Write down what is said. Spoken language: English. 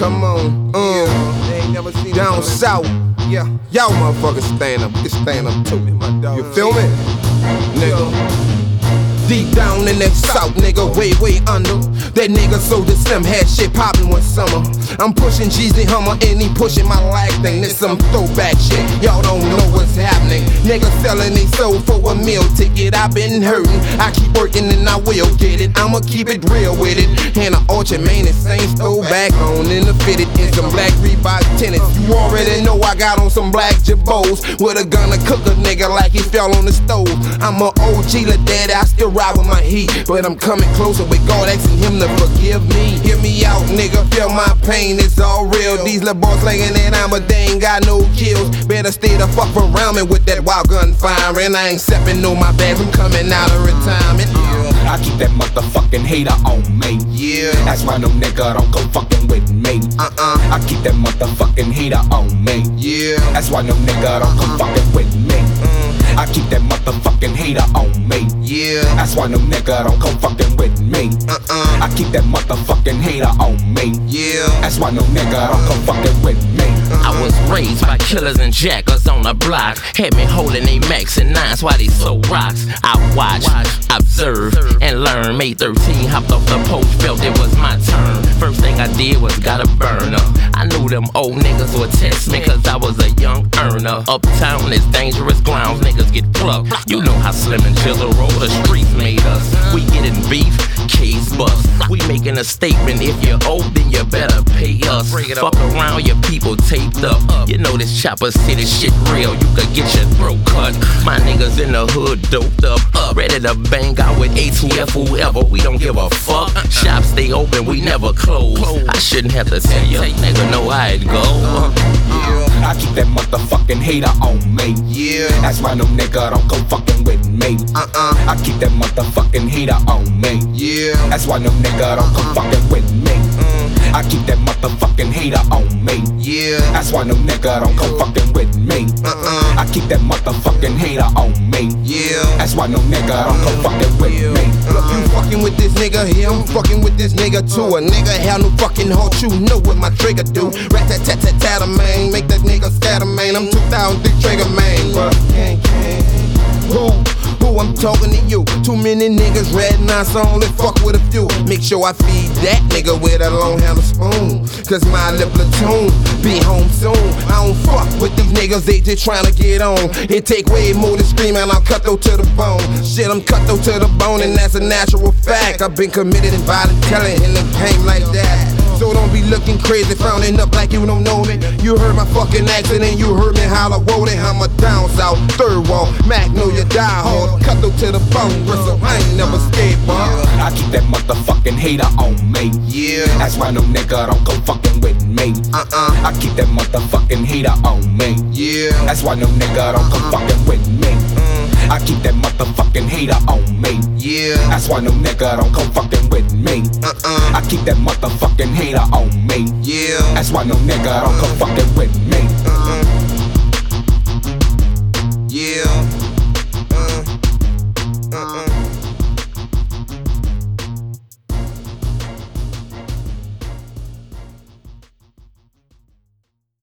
Come on, They ain't never seen down south. Yeah, Y'all motherfuckers stand up. You can stand up too. You feel me? Nigga. Deep down in that south, nigga, way under. That nigga so the slim had shit poppin' one summer. I'm pushing Jeezy Hummer and he pushing my lag thing. This some throwback shit, y'all don't know what's happening. Niggas selling they soul for a meal ticket. I been hurting, I keep working and I will get it. I'ma keep it real with it. And the Orchard man and Saints throwback on in the fitted in some black Reebok tennis. You already know I got on some black Jabos with a gun to cook a nigga like he fell on the stove. I'm a OG, la daddy, I still ride with my heat, but I'm coming closer with God, asking him to forgive me. Hear me out, nigga, feel my pain, it's all real. These little boys slinging and I'm a they ain't got no kills. Better stay the fuck around me with that wild gun firing. I ain't stepping no my bags, I'm coming out of retirement. I keep that motherfucking hater on me. Yeah, that's why no nigga don't go fucking with me. I keep that motherfucking hater on me. Yeah, that's why no nigga don't come fucking with me. I keep that motherfucking hater on me. Yeah, that's why no nigga don't come fucking with me. I keep that motherfucking hater on me. Yeah, that's why no nigga don't come fucking with me. I was raised by killers and jackers on the block. Had me holding they Max and 9s while they sold rocks. I watched, observed, and learned. May 13, hopped off the porch, felt it was my turn. First thing I did was got a burner. I knew them old niggas would test me cause I was a young earner. Uptown is dangerous grounds, niggas get plucked. You know how Slim and Jizzle roll, the streets made us. We getting beef, case bust. We making a statement, if you're old then you better pay us. Fuck around, your people taped up. You know this Chopper City shit real, you could get your throat cut. My niggas in the hood doped up, ready to bang out with ATF whoever, we don't give a fuck. Shops stay open, we never close. I shouldn't have to tell you, nigga know how it go. I keep that motherfucking hater on me. Yeah, that's why no nigga don't go fucking with me. I keep that motherfucking hater on me. Yeah, that's why no nigga don't come fucking with me. I keep that motherfucking hater on me. Yeah, that's why no nigga don't come fucking with me. I keep that motherfucking hater on me. Yeah, that's why no nigga don't come fucking with me. Look, you fucking with this nigga here, I'm fucking with this nigga too. A nigga have no fucking heart, you know what my trigger do. Rat-tat-tat-tat-tat, man, make that nigga scatter, man. I'm 2003 trigger, man. Who I'm talking to you? Too many niggas ratting I only fuck with a few. Make sure I feed that nigga with a long handle spoon. Cause my little platoon be home soon. I don't fuck with these niggas, they just tryna get on. It take way more to scream and I'm cutthroat to the bone. Shit, I'm cutthroat to the bone and that's a natural fact. I've been committed and violent, telling in the game like that. So don't be looking crazy, frowning up like you don't know me. You heard my fucking accent and you heard me holler, whoa, they I'm a down south, third wall, Magnolia die hard, cutthroat to the bone, so I ain't never scared, boy. I keep that motherfucking hater on me. Yeah, that's why no nigga don't go fucking with me. I keep that motherfucking hater on me. Yeah, that's why no nigga don't come fucking with me. I keep that motherfucking hater on me. Yeah, that's why no nigga don't come fucking with me. I keep that motherfucking hater on me. Yeah, that's why no nigga don't come fucking with me.